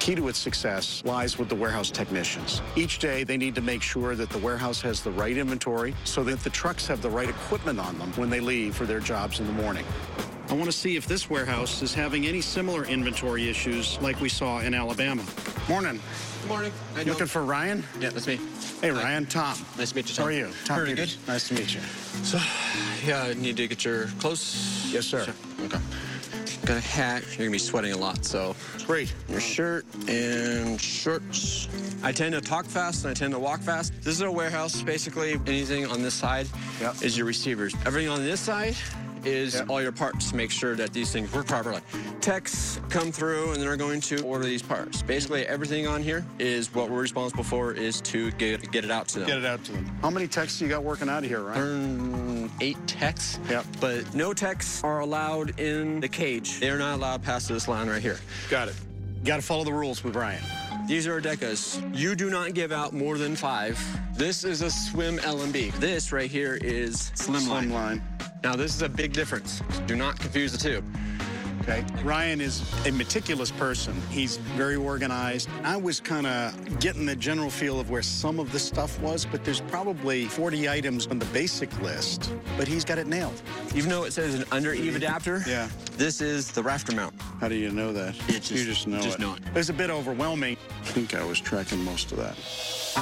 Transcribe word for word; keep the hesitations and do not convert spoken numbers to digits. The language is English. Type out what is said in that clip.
key to its success lies with the warehouse technicians. Each day, they need to make sure that the warehouse has the right inventory so that the trucks have the right equipment on them when they leave for their jobs in the morning. I want to see if this warehouse is having any similar inventory issues like we saw in Alabama. Morning. Good morning. How you Looking doing? for Ryan? Yeah, that's me. Hey, Hi. Ryan. Tom. Nice to meet you, Tom. How are you? Tom Very Peters. good. Nice to meet you. So, yeah, I need to get your clothes. Yes, sir. Sure. Okay. Got a hat. You're going to be sweating a lot, so. Great. Your shirt and shorts. I tend to talk fast and I tend to walk fast. This is a warehouse. Basically, anything on this side Yep. is your receivers. Everything on this side is Yep. all your parts to make sure that these things work properly. Techs come through and they're going to order these parts. Basically, everything on here is what we're responsible for is to get, get it out to them. Get it out to them. How many techs you got working out of here, Ryan? Earn eight techs. Yep. But no techs are allowed in the cage. They are not allowed past this line right here. Got it. Got to follow the rules with Ryan. These are decas. You do not give out more than five. This is a swim L M B. This right here is slim, Slim line. line. Now, this is a big difference. Do not confuse the two. Okay. Ryan is a meticulous person. He's very organized. I was kind of getting the general feel of where some of the stuff was, but there's probably forty items on the basic list, but he's got it nailed. Even though it says an under eve adapter, Yeah. this is the rafter mount. How do you know that? It's you just- just know just it. know it. It was a bit overwhelming. I think I was tracking most of that.